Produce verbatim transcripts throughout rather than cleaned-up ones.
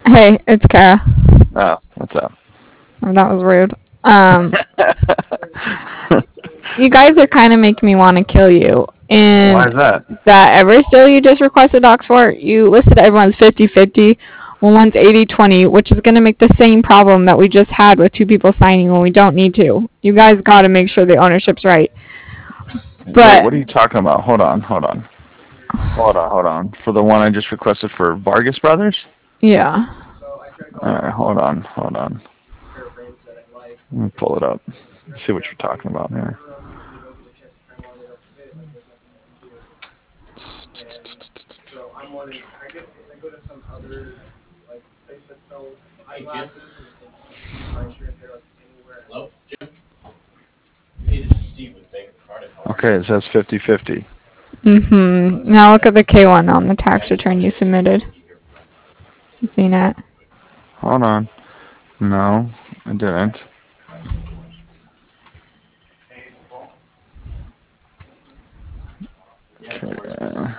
Hey, it's Kara. Oh, what's up? Oh, that was rude. Um, you guys are kind of making me want to kill you. Why And is that? that ever still you just requested docs for, you listed everyone's fifty-fifty. Well, one's eighty-twenty, which is going to make the same problem that we just had with two people signing when we don't need to. You guys got to make sure the ownership's right. Wait, But, what are you talking about? Hold on, hold on. Hold on, hold on. For the one I just requested for Vargas Brothers? yeah. Alright, hold on, hold on. Let me pull it up. See what you're talking about here. Okay, it says fifty-fifty. Mm-hmm. Now look at the K one on the tax return you submitted. You seen it? Hold on. No, I didn't. Okay.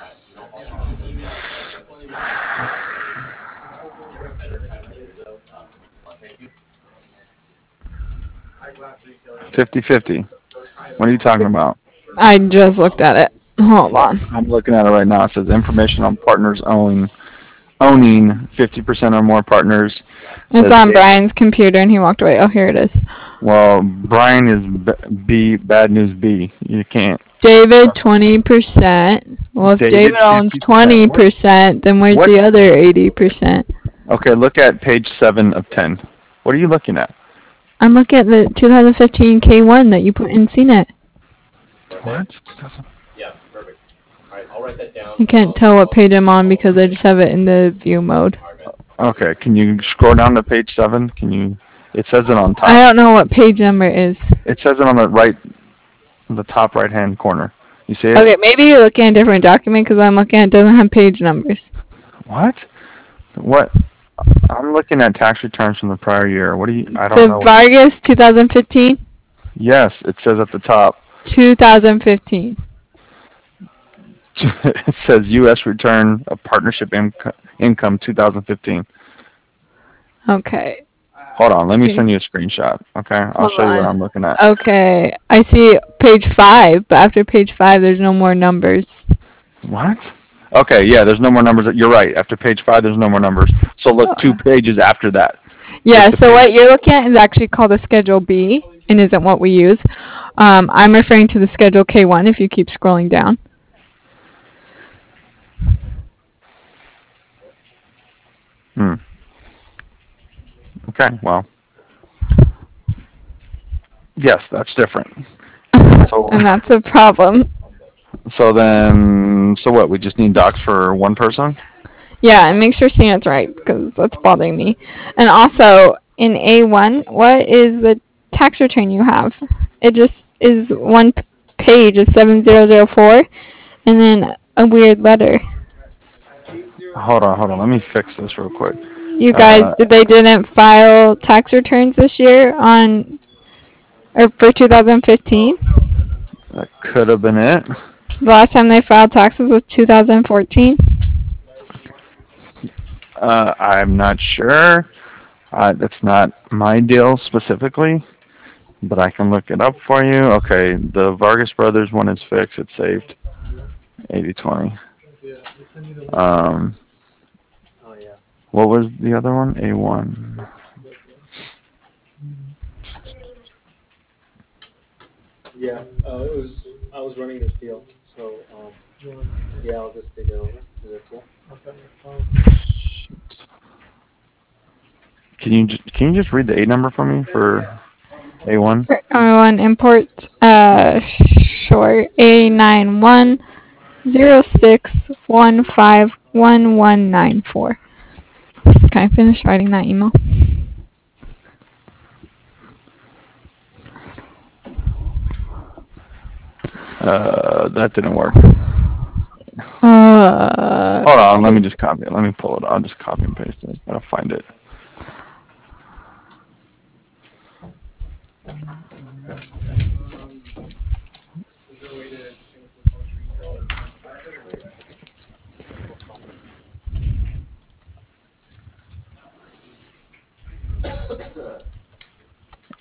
fifty-fifty. What are you talking about? I just looked at it. Hold Well, on. I'm looking at it right now. It says information on partners owning owning fifty percent or more partners. It It's says on David. Brian's computer and he walked away. Oh, here it is. Well, Brian is B, B bad news B. You can't David, trust twenty percent. Well, if David David owns fifty percent. What? twenty percent, then where's What? the other eighty percent? Okay, look at page seven of ten. What are you looking at? I'm looking at the twenty fifteen K one that you put in C net. What? I can't tell what page I'm on because I just have it in the view mode. Okay, can you scroll down to page seven? Can you? It says it on I top. don't know what page number it is. It says it on the right, the top right hand corner. You see it? Okay, maybe you're looking at a different document because I'm looking at it doesn't have page numbers. What? What? I'm looking at tax returns from the prior year. What do you? I don't The know. Vargas twenty fifteen? Yes, it says at the top. twenty fifteen. It says U S return of partnership inco- income twenty fifteen. Okay. Hold on, let me send you a screenshot. Okay, I'll Hold show you what on. I'm looking at. Okay, I see page five, but after page five, there's no more numbers. What? Okay, yeah, there's no more numbers. You're right. After page five, there's no more numbers. So look two pages after that. Look Yeah, the so what page. you're looking at is actually called a Schedule B and isn't what we use. Um, I'm referring to the Schedule K one if you keep scrolling down. Hmm. Okay, well, yes, that's different. So, And that's a problem. so then, so what? We just need docs for one person? Yeah, and make sure C N Et's right because that's bothering me. And also, in A one, what is the tax return you have? It just is one p- page of seven zero zero four and then a weird letter. Hold on, hold on. Let me fix this real quick. You guys, Uh, did they didn't file tax returns this year on or for two thousand fifteen? that could have been it. The last time they filed taxes was two thousand fourteen. Uh, I'm not sure. Uh, that's not my deal specifically, but I can look it up for you. Okay, the Vargas Brothers one is fixed. It's saved. eighty twenty. Um, what was the other one? A one. Can you just, can you just read the A number for me for A one? One import uh short A nine one zero six one five one one nine four. Can I finish writing that email? Uh, that didn't work. Uh, Hold on, let me just copy it. Let me pull it. I'll just copy and paste it. I'll find it.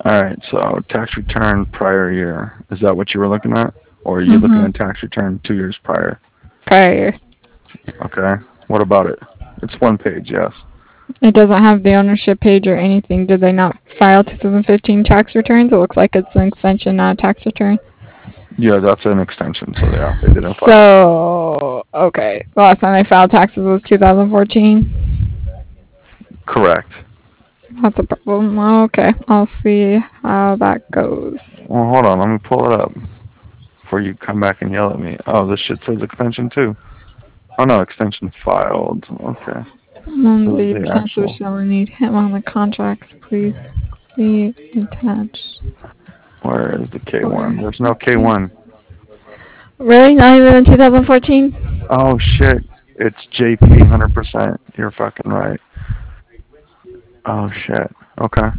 All right, so tax return prior year. Is that what you were looking at? Or are you looking Mhm. at tax return two years prior? Prior year. Okay. What about it? It's one page, yes. It doesn't have the ownership page or anything. Did they not file twenty fifteen tax returns? It looks like it's an extension, not a tax return. Yeah, that's an extension, so yeah, they didn't file. So, okay. The last time they filed taxes was two thousand fourteen. Correct. That's a problem. Okay. I'll see how that goes. Well, hold on, let me pull it up before you come back and yell at me. Oh, this shit says extension too. Oh no, extension filed. Okay. Um, This is the the chancellor actual. shall need him on the contracts. Please see attached. Where is the K one? Or There's no K one. really? Not even in twenty fourteen? Oh shit. It's J P, one hundred percent. You're fucking right. Oh shit. Okay.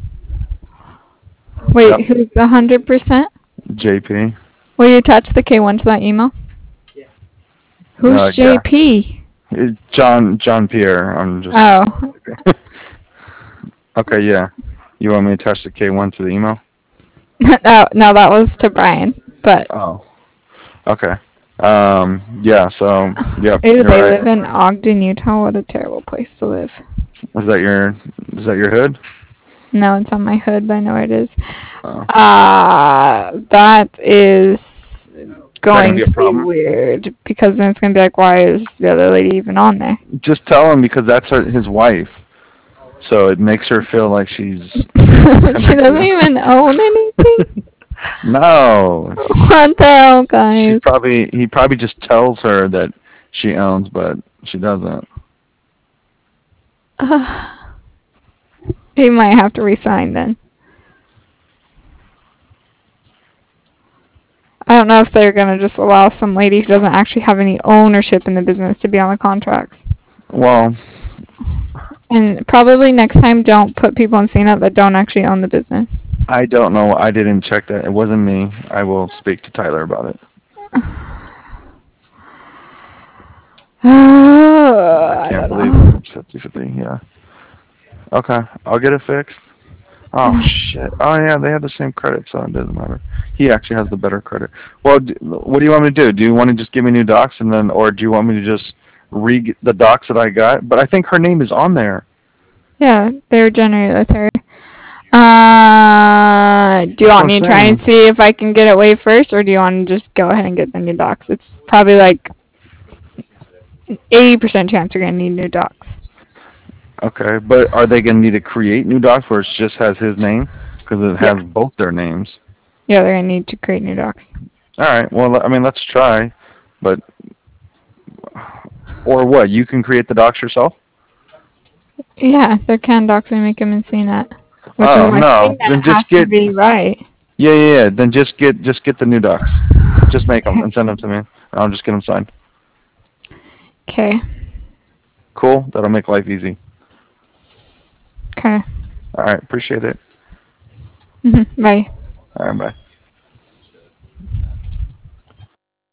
Yep. Wait, who's the one hundred percent? J P. Will you attach the K one to that email? Who's Uh, yeah. J P? It- John John Pierre. I'm just. Oh. Okay, yeah. You want me to attach the K one to the email? no, no, that was to Brian. But Oh. Okay. Um. Yeah. So. Yep. ooh, You're they right. live in Ogden, Utah. What a terrible place to live. Is that your? Is that your hood? No, it's on my hood, but I know where it is. Oh. Uh, that is Is that gonna going be a to be problem? weird because then it's going to be like, why is the other lady even on there? Just tell him because that's her, his wife. So it makes her feel like she's She doesn't even own anything? No. What the hell, She guys? probably he probably just tells her that she owns, but she doesn't. He might have to resign then. I don't know if they're going to just allow some lady who doesn't actually have any ownership in the business to be on the contracts. Well, And probably next time don't put people in C N U T that don't actually own the business. I don't know. I didn't check that. It wasn't me. I will speak to Tyler about it. I I can't don't believe know. it's fifty fifty. Yeah. Okay. I'll get it fixed. Oh shit. Oh yeah, they have the same credit, so it doesn't matter. He actually has the better credit. Well, d- what do you want me to do? Do you want to just give me new docs and then, or do you want me to just re the docs that I got? But I think her name is on there. Yeah, they were generated with her. Uh, do you That's what want I'm me to try and saying. see if I can get it waived first, or do you want to just go ahead and get the new docs? It's probably like eighty percent chance you're going to need new docs. Okay, but are they gonna need to create new docs where it just has his name? Because it Yeah. has both their names. Yeah, they're going to need to create new docs. All right. Well, I mean, let's try. But or what? You can create the docs yourself? Yeah, they're canned docs. We make them in C N E T. Which is Oh why I'm saying no. that Then it just has to get. be right. Yeah, yeah, yeah. Then just get just get the new docs. Just make them Okay. and send them to me. I'll just get them signed. Okay. Cool. That'll make life easy. Okay. All right. Appreciate it. Bye. All right. Bye.